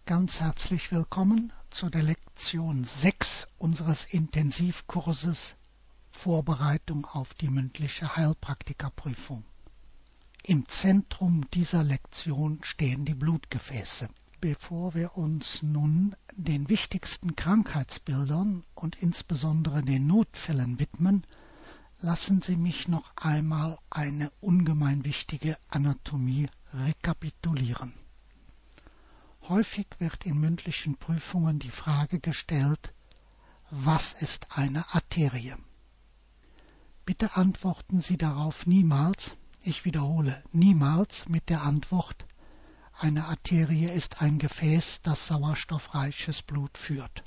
Ganz herzlich willkommen zu der Lektion 6 unseres Intensivkurses Vorbereitung auf die mündliche Heilpraktikerprüfung. Im Zentrum dieser Lektion stehen die Blutgefäße. Bevor wir uns nun den wichtigsten Krankheitsbildern und insbesondere den Notfällen widmen, lassen Sie mich noch einmal eine ungemein wichtige Anatomie rekapitulieren. Häufig wird in mündlichen Prüfungen die Frage gestellt, was ist eine Arterie? Bitte antworten Sie darauf niemals, ich wiederhole, niemals mit der Antwort, eine Arterie ist ein Gefäß, das sauerstoffreiches Blut führt.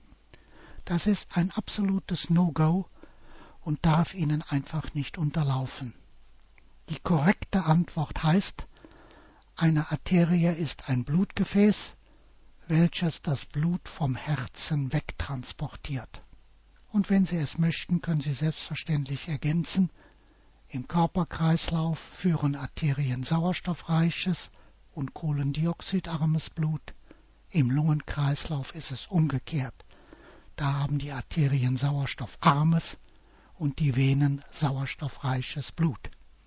Das ist ein absolutes No-Go und darf Ihnen einfach nicht unterlaufen. Die korrekte Antwort heißt, eine Arterie ist ein Blutgefäß, welches das Blut vom Herzen wegtransportiert. Und wenn Sie es möchten, können Sie selbstverständlich ergänzen, im Körperkreislauf führen Arterien sauerstoffreiches und kohlendioxidarmes Blut, im Lungenkreislauf ist es umgekehrt. Da haben die Arterien sauerstoffarmes und die Venen sauerstoffreiches Blut.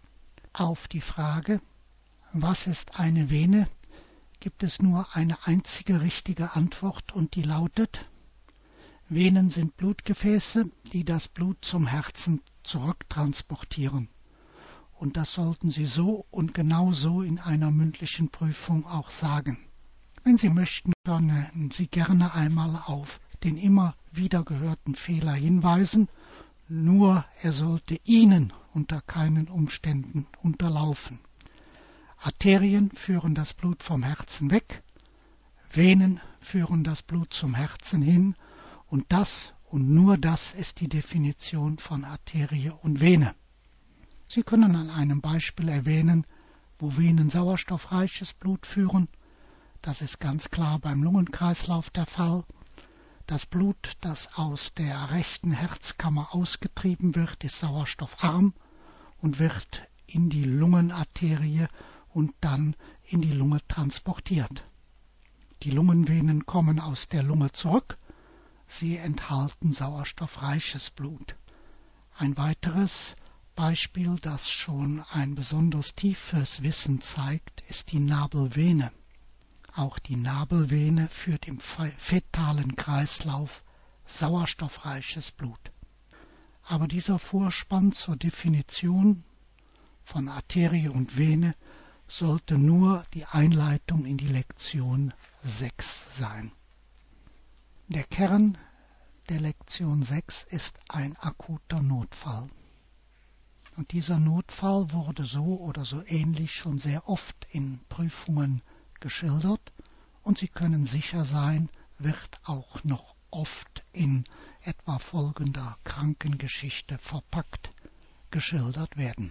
Auf die Frage, was ist eine Vene, gibt es nur eine einzige richtige Antwort und die lautet, Venen sind Blutgefäße, die das Blut zum Herzen zurücktransportieren. Und das sollten Sie so und genau so in einer mündlichen Prüfung auch sagen. Wenn Sie möchten, können Sie gerne einmal auf den immer wieder gehörten Fehler hinweisen, nur er sollte Ihnen unter keinen Umständen unterlaufen. Arterien führen das Blut vom Herzen weg, Venen führen das Blut zum Herzen hin und das und nur das ist die Definition von Arterie und Vene. Sie können an einem Beispiel erwähnen, wo Venen sauerstoffreiches Blut führen. Das ist ganz klar beim Lungenkreislauf der Fall. Das Blut, das aus der rechten Herzkammer ausgetrieben wird, ist sauerstoffarm und wird in die Lungenarterie und dann in die Lunge transportiert. Die Lungenvenen kommen aus der Lunge zurück. Sie enthalten sauerstoffreiches Blut. Ein weiteres Beispiel, das schon ein besonders tiefes Wissen zeigt, ist die Nabelvene. Auch die Nabelvene führt im fetalen Kreislauf sauerstoffreiches Blut. Aber dieser Vorspann zur Definition von Arterie und Vene sollte nur die Einleitung in die Lektion 6 sein. Der Kern der Lektion 6 ist ein akuter Notfall. Und dieser Notfall wurde so oder so ähnlich schon sehr oft in Prüfungen geschildert und Sie können sicher sein, wird auch noch oft in etwa folgender Krankengeschichte verpackt geschildert werden.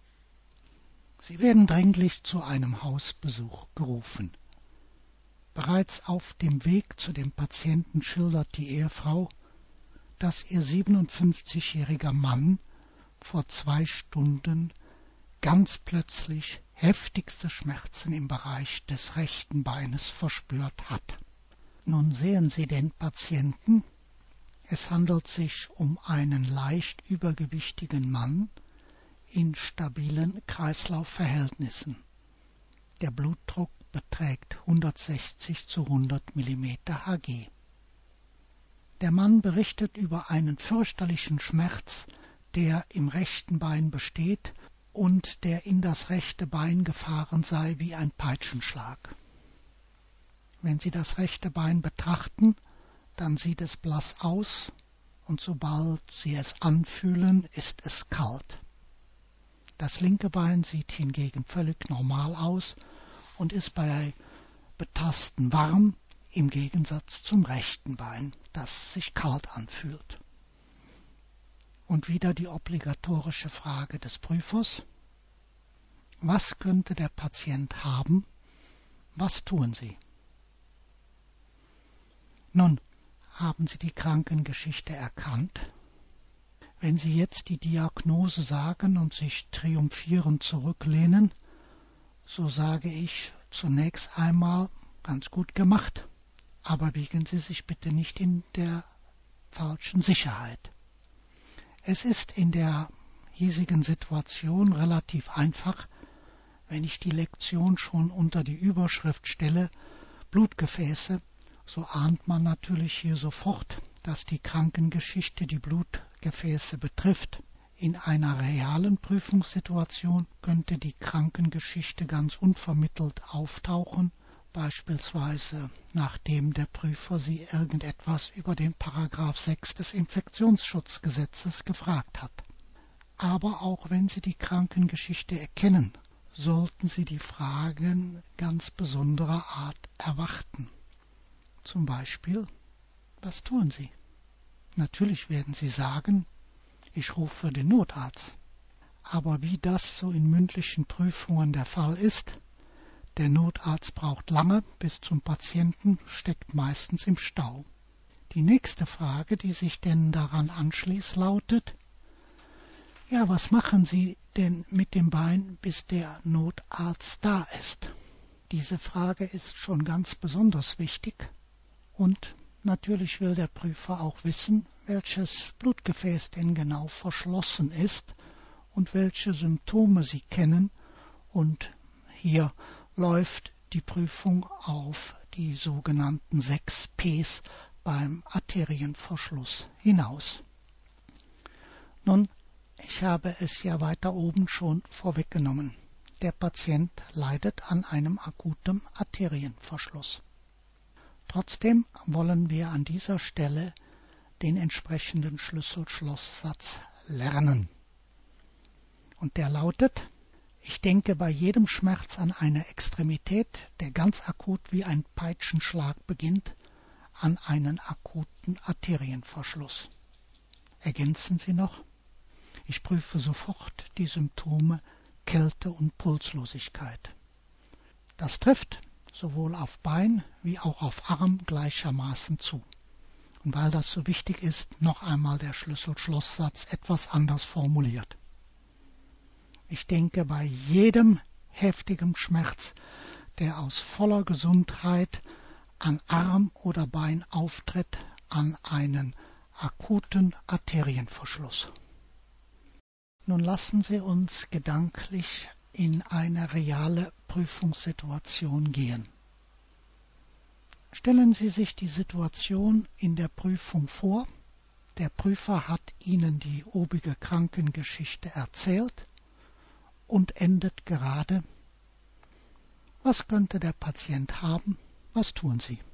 Sie werden dringlich zu einem Hausbesuch gerufen. Bereits auf dem Weg zu dem Patienten schildert die Ehefrau, dass ihr 57-jähriger Mann vor 2 Stunden ganz plötzlich heftigste Schmerzen im Bereich des rechten Beines verspürt hat. Nun sehen Sie den Patienten. Es handelt sich um einen leicht übergewichtigen Mann in stabilen Kreislaufverhältnissen. Der Blutdruck beträgt 160 zu 100 mm Hg. Der Mann berichtet über einen fürchterlichen Schmerz, der im rechten Bein besteht und der in das rechte Bein gefahren sei wie ein Peitschenschlag. Wenn Sie das rechte Bein betrachten, dann sieht es blass aus und sobald Sie es anfühlen, ist es kalt. Das linke Bein sieht hingegen völlig normal aus und ist bei Betasten warm, im Gegensatz zum rechten Bein, das sich kalt anfühlt. Und wieder die obligatorische Frage des Prüfers. Was könnte der Patient haben? Was tun Sie? Nun, haben Sie die Krankengeschichte erkannt? Wenn Sie jetzt die Diagnose sagen und sich triumphierend zurücklehnen, so sage ich zunächst einmal ganz gut gemacht. Aber wiegen Sie sich bitte nicht in der falschen Sicherheit. Es ist in der hiesigen Situation relativ einfach, wenn ich die Lektion schon unter die Überschrift stelle, Blutgefäße, so ahnt man natürlich hier sofort, dass die Krankengeschichte die Blutgefäße betrifft. In einer realen Prüfungssituation könnte die Krankengeschichte ganz unvermittelt auftauchen, beispielsweise nachdem der Prüfer Sie irgendetwas über den Paragraph 6 des Infektionsschutzgesetzes gefragt hat. Aber auch wenn Sie die Krankengeschichte erkennen, sollten Sie die Fragen ganz besonderer Art erwarten. Zum Beispiel, was tun Sie? Natürlich werden Sie sagen, ich rufe den Notarzt. Aber wie das so in mündlichen Prüfungen der Fall ist, der Notarzt braucht lange bis zum Patienten, steckt meistens im Stau. Die nächste Frage, die sich denn daran anschließt, lautet, ja, was machen Sie denn mit dem Bein, bis der Notarzt da ist? Diese Frage ist schon ganz besonders wichtig und natürlich will der Prüfer auch wissen, welches Blutgefäß denn genau verschlossen ist und welche Symptome Sie kennen, und hier läuft die Prüfung auf die sogenannten 6 Ps beim Arterienverschluss hinaus. Nun, ich habe es ja weiter oben schon vorweggenommen. Der Patient leidet an einem akuten Arterienverschluss. Trotzdem wollen wir an dieser Stelle den entsprechenden Schlüssel-Schloss-Satz lernen. Und der lautet: Ich denke bei jedem Schmerz an eine Extremität, der ganz akut wie ein Peitschenschlag beginnt, an einen akuten Arterienverschluss. Ergänzen Sie noch: Ich prüfe sofort die Symptome Kälte und Pulslosigkeit. Das trifft sowohl auf Bein wie auch auf Arm gleichermaßen zu. Und weil das so wichtig ist, noch einmal der Schlüssel-Schloss-Satz etwas anders formuliert. Ich denke bei jedem heftigen Schmerz, der aus voller Gesundheit an Arm oder Bein auftritt, an einen akuten Arterienverschluss. Nun lassen Sie uns gedanklich in eine reale Prüfungssituation gehen. Stellen Sie sich die Situation in der Prüfung vor. Der Prüfer hat Ihnen die obige Krankengeschichte erzählt und endet gerade: Was könnte der Patient haben? Was tun Sie?